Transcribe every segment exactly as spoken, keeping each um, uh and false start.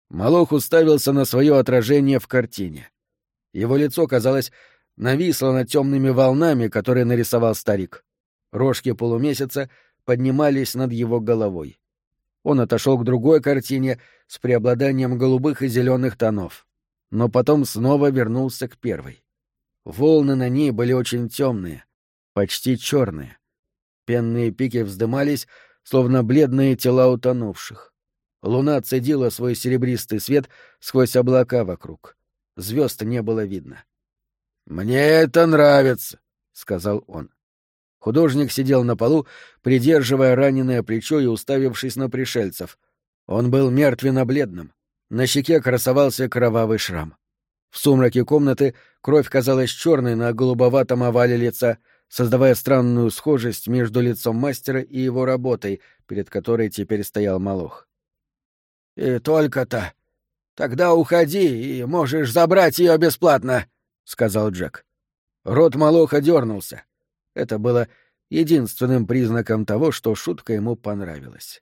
Малох уставился на свое отражение в картине. Его лицо, казалось, нависло над темными волнами, которые нарисовал старик. Рожки полумесяца поднимались над его головой. Он отошел к другой картине с преобладанием голубых и зеленых тонов, но потом снова вернулся к первой. Волны на ней были очень темные, почти черные. Пенные пики вздымались, словно бледные тела утонувших. Луна цедила свой серебристый свет сквозь облака вокруг. Звезд не было видно. «Мне это нравится», — сказал он. Художник сидел на полу, придерживая раненое плечо и уставившись на пришельцев. Он был мертвенно-бледным. На щеке красовался кровавый шрам. В сумраке комнаты кровь казалась черной на голубоватом овале лица, создавая странную схожесть между лицом мастера и его работой, перед которой теперь стоял Малох. «И только-то. Тогда уходи, и можешь забрать ее бесплатно», — сказал Джек. Рот Малоха дернулся. Это было единственным признаком того, что шутка ему понравилась.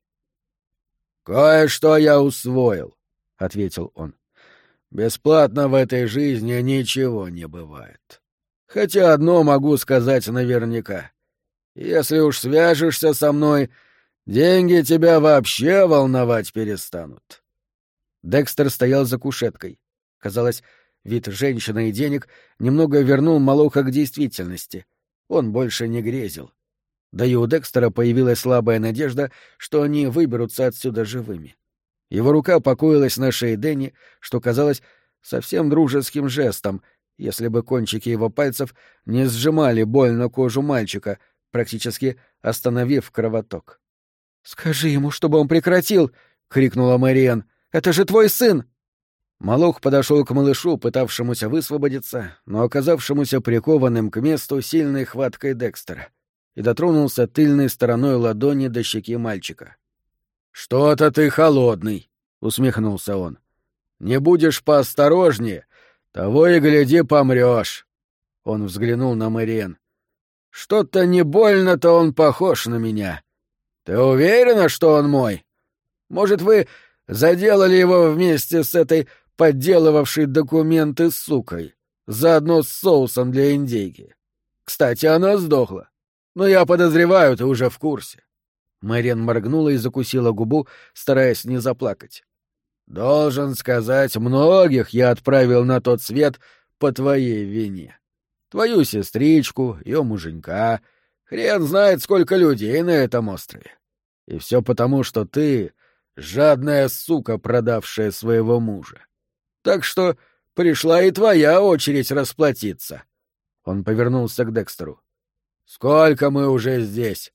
«Кое-что я усвоил», — ответил он. «Бесплатно в этой жизни ничего не бывает. Хотя одно могу сказать наверняка. Если уж свяжешься со мной, деньги тебя вообще волновать перестанут». Декстер стоял за кушеткой. Казалось, вид женщины и денег немного вернул Малоха к действительности. Он больше не грезил. Да и у Декстера появилась слабая надежда, что они выберутся отсюда живыми. Его рука покоилась на шее Дэнни, что казалось совсем дружеским жестом, если бы кончики его пальцев не сжимали больно кожу мальчика, практически остановив кровоток. «Скажи ему, чтобы он прекратил!» — крикнула Мэриэн. «Это же твой сын!» Малох подошел к малышу, пытавшемуся высвободиться, но оказавшемуся прикованным к месту сильной хваткой Декстера, и дотронулся тыльной стороной ладони до щеки мальчика. «Что-то ты холодный!» — усмехнулся он. «Не будешь поосторожнее, того и гляди помрешь!» Он взглянул на Мэриэн. «Что-то не больно-то он похож на меня. Ты уверена, что он мой? Может, вы заделали его вместе с этой подделывавшей документы сукой, заодно с соусом для индейки? Кстати, она сдохла. Но я подозреваю, ты уже в курсе». Мэриэн моргнула и закусила губу, стараясь не заплакать. «Должен сказать, многих я отправил на тот свет по твоей вине. Твою сестричку, ее муженька, хрен знает, сколько людей на этом острове. И все потому, что ты — жадная сука, продавшая своего мужа. Так что пришла и твоя очередь расплатиться». Он повернулся к Декстеру. «Сколько мы уже здесь?»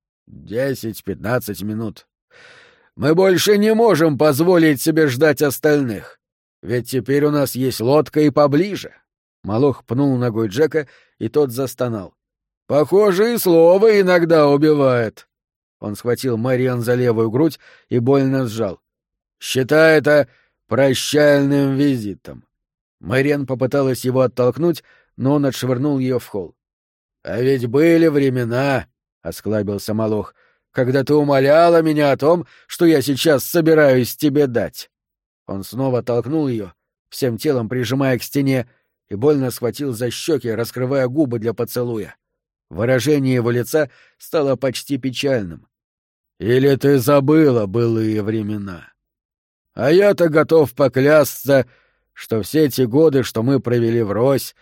«Десять-пятнадцать минут. Мы больше не можем позволить себе ждать остальных. Ведь теперь у нас есть лодка и поближе». Малох пнул ногой Джека, и тот застонал. «Похоже, и слово иногда убивает». Он схватил Мэриэн за левую грудь и больно сжал. «Считай это прощальным визитом». Мэриэн попыталась его оттолкнуть, но он отшвырнул ее в холл. «А ведь были времена», — осклабился Малох, — «когда ты умоляла меня о том, что я сейчас собираюсь тебе дать». Он снова толкнул ее, всем телом прижимая к стене, и больно схватил за щеки, раскрывая губы для поцелуя. Выражение его лица стало почти печальным. «Или ты забыла былые времена? А я-то готов поклясться, что все те годы, что мы провели врозь,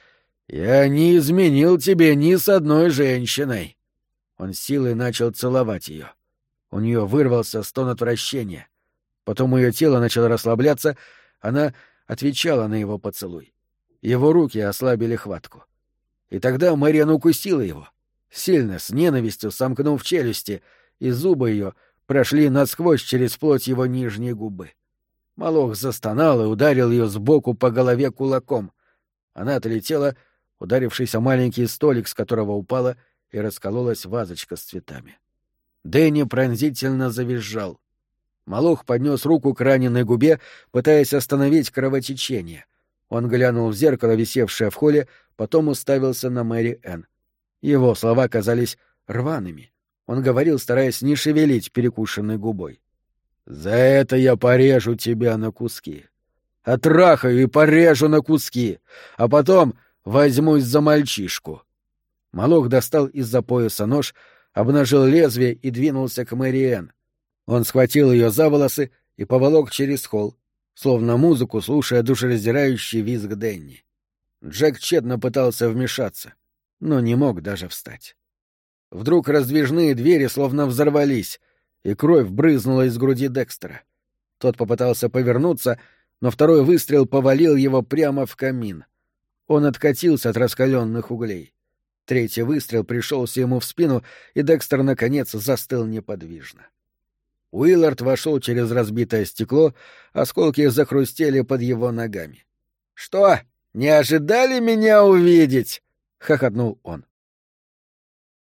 я не изменил тебе ни с одной женщиной». Он силой начал целовать ее. У нее вырвался стон отвращения. Потом ее тело начало расслабляться, она отвечала на его поцелуй. Его руки ослабили хватку. И тогда Мэриэн укусила его, сильно, с ненавистью сомкнув челюсти, и зубы ее прошли насквозь через плоть его нижней губы. Малох застонал и ударил ее сбоку по голове кулаком. Она отлетела, ударившись о маленький столик, с которого упала и раскололась вазочка с цветами. Дэнни пронзительно завизжал. Малох поднес руку к раненой губе, пытаясь остановить кровотечение. Он глянул в зеркало, висевшее в холле, потом уставился на Мэри Энн. Его слова казались рваными. Он говорил, стараясь не шевелить перекушенной губой. За это я порежу тебя на куски. Отрахаю и порежу на куски, а потом возьмусь за мальчишку». Молох достал из-за пояса нож, обнажил лезвие и двинулся к Мэриэн. Он схватил ее за волосы и поволок через холл, словно музыку, слушая душераздирающий визг Дэнни. Джек тщетно пытался вмешаться, но не мог даже встать. Вдруг раздвижные двери словно взорвались, и кровь брызнула из груди Декстера. Тот попытался повернуться, но второй выстрел повалил его прямо в камин. Он откатился от раскаленных углей. Третий выстрел пришелся ему в спину, и Декстер, наконец, застыл неподвижно. Уиллард вошел через разбитое стекло, осколки захрустели под его ногами. — Что, не ожидали меня увидеть? — хохотнул он.